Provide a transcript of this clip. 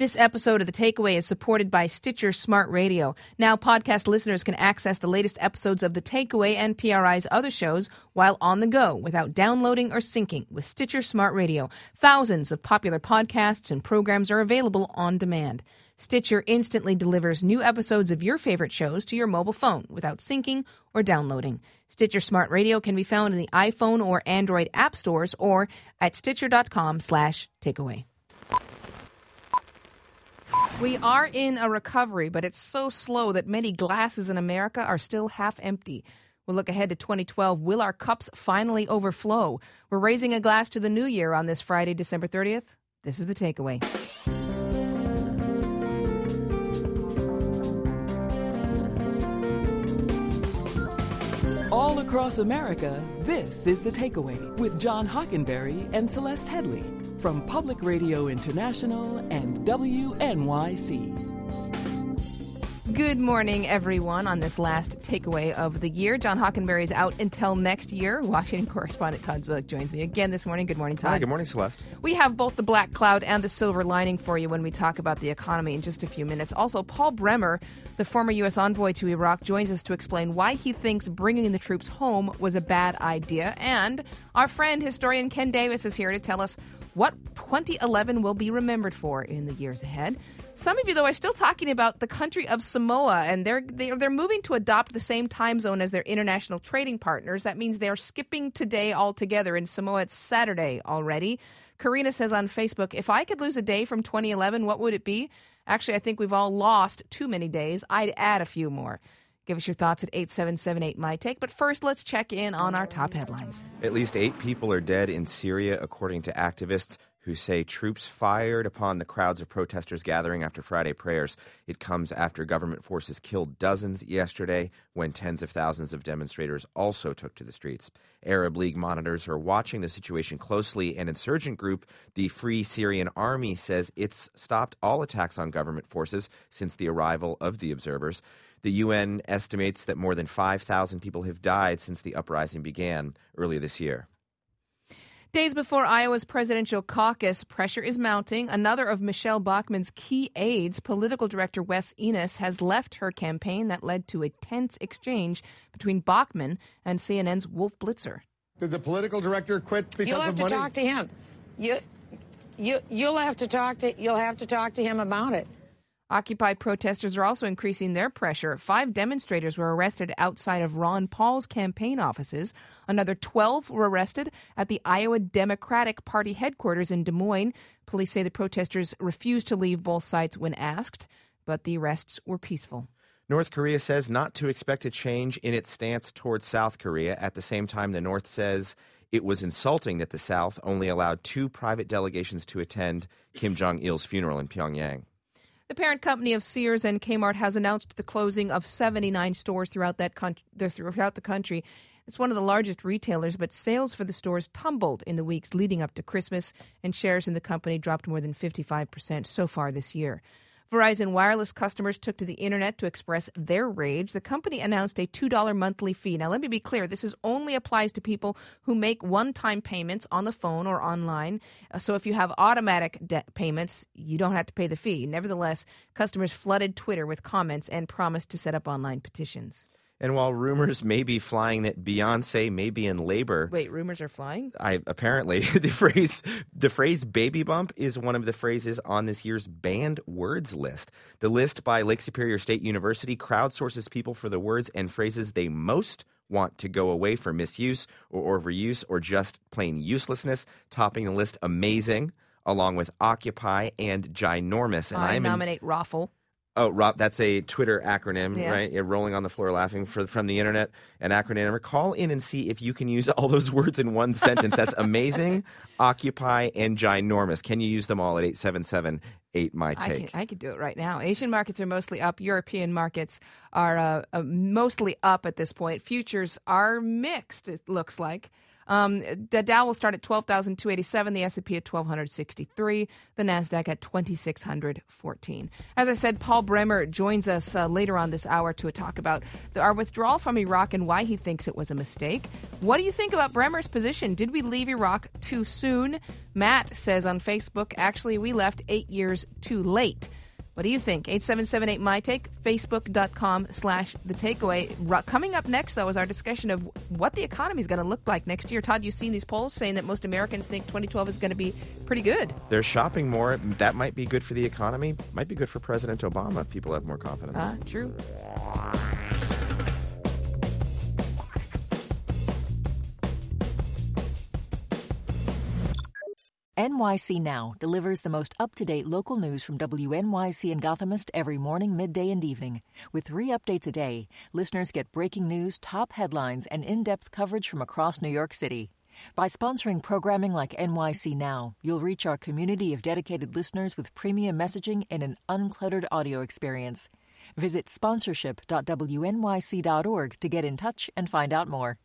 This episode of The Takeaway is supported by Stitcher Smart Radio. Now podcast listeners can access the latest episodes of The Takeaway and PRI's other shows while on the go without downloading or syncing with Stitcher Smart Radio. Thousands of popular podcasts and programs are available on demand. Stitcher instantly delivers new episodes of your favorite shows to your mobile phone without syncing or downloading. Stitcher Smart Radio can be found in the iPhone or Android app stores or at stitcher.com/takeaway. We are in a recovery, but it's so slow that many glasses in America are still half empty. We'll look ahead to 2012. Will our cups finally overflow? We're raising a glass to the new year on this Friday, December 30th. This is The Takeaway. All across America, this is The Takeaway with John Hockenberry and Celeste Headley from Public Radio International and WNYC. Good morning, everyone, on this last takeaway of the year. John Hockenberry is out until next year. Washington correspondent Todd Zwillich joins me again this morning. Good morning, Todd. Hi, good morning, Celeste. We have both the black cloud and the silver lining for you when we talk about the economy in just a few minutes. Also, Paul Bremer, the former U.S. envoy to Iraq, joins us to explain why he thinks bringing the troops home was a bad idea. And our friend, historian Ken Davis, is here to tell us what 2011 will be remembered for in the years ahead. Some of you, though, are still talking about the country of Samoa, and they're moving to adopt the same time zone as their international trading partners. That means they're skipping today altogether. In Samoa, it's Saturday already. Karina says on Facebook, if I could lose a day from 2011, what would it be? Actually, I think we've all lost too many days. I'd add a few more. Give us your thoughts at 877-8-MY-TAKE. But first, let's check in on our top headlines. At least 8 people are dead in Syria, according to activists who say troops fired upon the crowds of protesters gathering after Friday prayers. It comes after government forces killed dozens yesterday when tens of thousands of demonstrators also took to the streets. Arab League monitors are watching the situation closely. An insurgent group, the Free Syrian Army, says it's stopped all attacks on government forces since the arrival of the observers. The UN estimates that more than 5,000 people have died since the uprising began earlier this year. Days before Iowa's presidential caucus, pressure is mounting. Another of Michelle Bachmann's key aides, political director Wes Enos, has left her campaign. That led to a tense exchange between Bachmann and CNN's Wolf Blitzer. Did the political director quit because You'll have of to money? talk to him. You'll have to talk to him about it. Occupy protesters are also increasing their pressure. 5 demonstrators were arrested outside of Ron Paul's campaign offices. Another 12 were arrested at the Iowa Democratic Party headquarters in Des Moines. Police say the protesters refused to leave both sites when asked, but the arrests were peaceful. North Korea says not to expect a change in its stance towards South Korea. At the same time, the North says it was insulting that the South only allowed 2 private delegations to attend Kim Jong-il's funeral in Pyongyang. The parent company of Sears and Kmart has announced the closing of 79 stores throughout the country. It's one of the largest retailers, but sales for the stores tumbled in the weeks leading up to Christmas, and shares in the company dropped more than 55% so far this year. Verizon Wireless customers took to the internet to express their rage. The company announced a $2 monthly fee. Now, let me be clear. This only applies to people who make one-time payments on the phone or online. So if you have automatic debt payments, you don't have to pay the fee. Nevertheless, customers flooded Twitter with comments and promised to set up online petitions. And while rumors may be flying that Beyonce may be in labor... Wait, rumors are flying? Apparently, the phrase baby bump is one of the phrases on this year's banned words list. The list by Lake Superior State University crowdsources people for the words and phrases they most want to go away for misuse or overuse or just plain uselessness. Topping the list, amazing, along with occupy and ginormous. And I nominate raffle. Oh, Rob, that's a Twitter acronym, yeah. Right? You're rolling on the floor laughing from the internet. An acronym. Call in and see if you can use all those words in one sentence. That's amazing, occupy, and ginormous. Can you use them all at 877-8-MY-TAKE? I could do it right now. Asian markets are mostly up. European markets are mostly up at this point. Futures are mixed, it looks like. The Dow will start at 12,287, the S&P at 1,263, the NASDAQ at 2,614. As I said, Paul Bremer joins us later on this hour to talk about our withdrawal from Iraq and why he thinks it was a mistake. What do you think about Bremer's position? Did we leave Iraq too soon? Matt says on Facebook, actually, we left 8 years too late. What do you think? 877-8MyTake, Facebook.com/The Takeaway. Coming up next, though, is our discussion of what the economy is going to look like next year. Todd, you've seen these polls saying that most Americans think 2012 is going to be pretty good. They're shopping more. That might be good for the economy. Might be good for President Obama if people have more confidence. True. NYC Now delivers the most up-to-date local news from WNYC and Gothamist every morning, midday, and evening. With 3 updates a day, listeners get breaking news, top headlines, and in-depth coverage from across New York City. By sponsoring programming like NYC Now, you'll reach our community of dedicated listeners with premium messaging and an uncluttered audio experience. Visit sponsorship.wnyc.org to get in touch and find out more.